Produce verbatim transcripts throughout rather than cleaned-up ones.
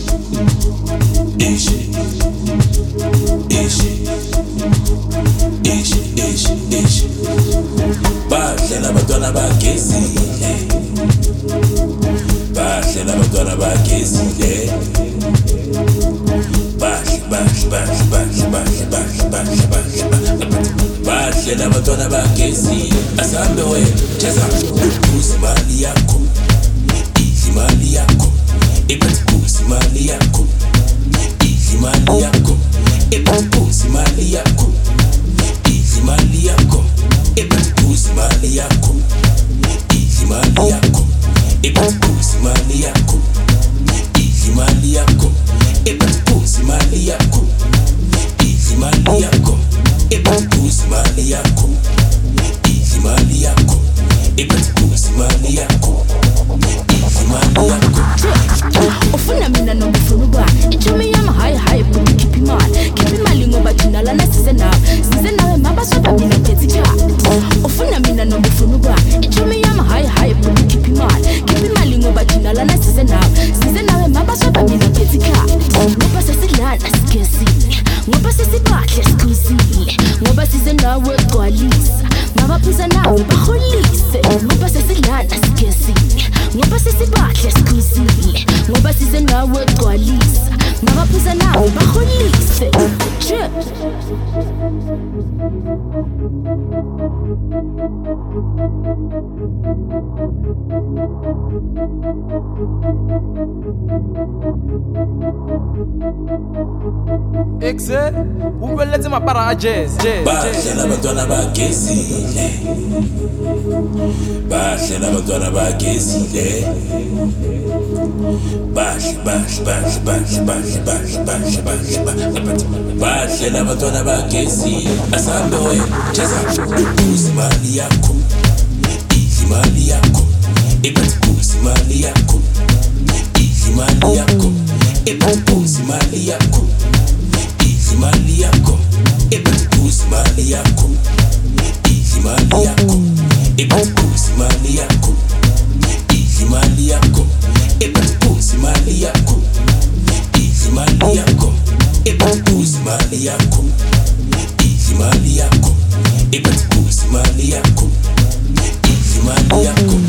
ishi, ishi, ishi, ishi, ishi. Bahle labantwana bagezile, bahle labantwana bagezile. Bahle, bahle, bahle, bahle, bahle, bahle, bahle, bahle, bahle. Bahle labantwana bagezile. Asambe wena, cheza, uzi mali yakho, idli mali yakho, iphethe uzi mali yakho. Imali yako, epatukuzi mali yako. Izi mali yako, epatukuzi mali yako. Izi mali yako, epatukuzi mali yako. Izi mali yako, epatukuzi mali yako. Izi mali yako, epatukuzi mali yako. Izi mali yako, epatukuzi mali yako. Izi mali yako. Ufuna mina nokufuna uba ichumi yami hayi hayi but keep imali keep imali ngoba thina lana size nawe size nawe mabashoda mina ngethi cha. Ufuna mina nokufuna uba ichumi yami hayi hayi but keep imali keep imali ngoba thina lana size nawe size nawe mabashoda mina ngethi cha. Ngoba sesilana sigezile ngoba sesibahle sikhuzile ngoba size nawe gcwalisa mabaphuza nawe baholise ngoba sesilana sigezile ngoba sesibahle sikhuzile ngoba size nawe gcwalisa mabaphuza nawe baholise. Excel, ubeletse mapara a jazz, jazz. Bahle labantwana bagezile, bahle labantwana bagezile. Bahle, bahle, bahle, bahle, bahle, bahle, bahle, bahle, bahle. Bahle labantwana bagezile. Asambe wena, cheza, uzi mali yakho, idli mali yakho, iphethe uzi mali yakho. Idli mali yakho, iphethe uzi mali yakho. Idli mali yakho, iphethe uzi mali yakho. Idli mali yakho, iphethe uzi mali yakho. Idli mali yakho, iphethe uzi mali yakho. Idli mali yakho, iphethe uzi mali yakho. Idli mali yakho, iphethe uzi mali yakho. Idli mali yakho.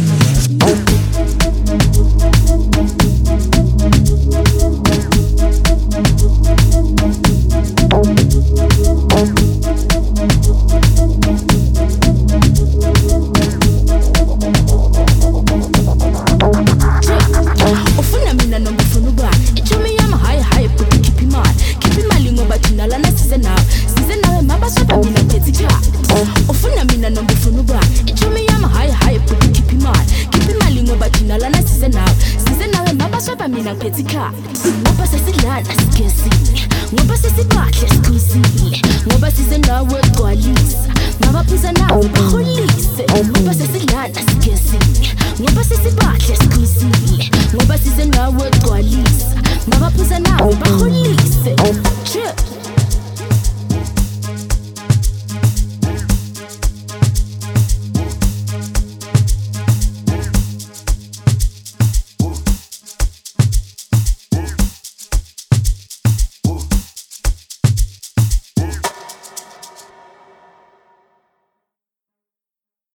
Ufuna mina nokufuna uba ichumi yami hayi hayi but keep imali keep imali ngoba thina lana size nawe size nawe mabashoda mina ngethi cha. Ufuna mina nokufuna uba ichumi yami hayi hayi but keep imali keep imali ngoba thina lana size nawe size nawe mabashoda mina ngethi cha. Ngoba sesilana sigezile ngoba sesibahle sikhuzile ngoba size nawe gcwalisa mabaphuza nawe baholise ngoba sesilana sigezile ngoba sesibahle sikhuzile ngoba size nawe gcwalisa mabaphuza nawe baholise.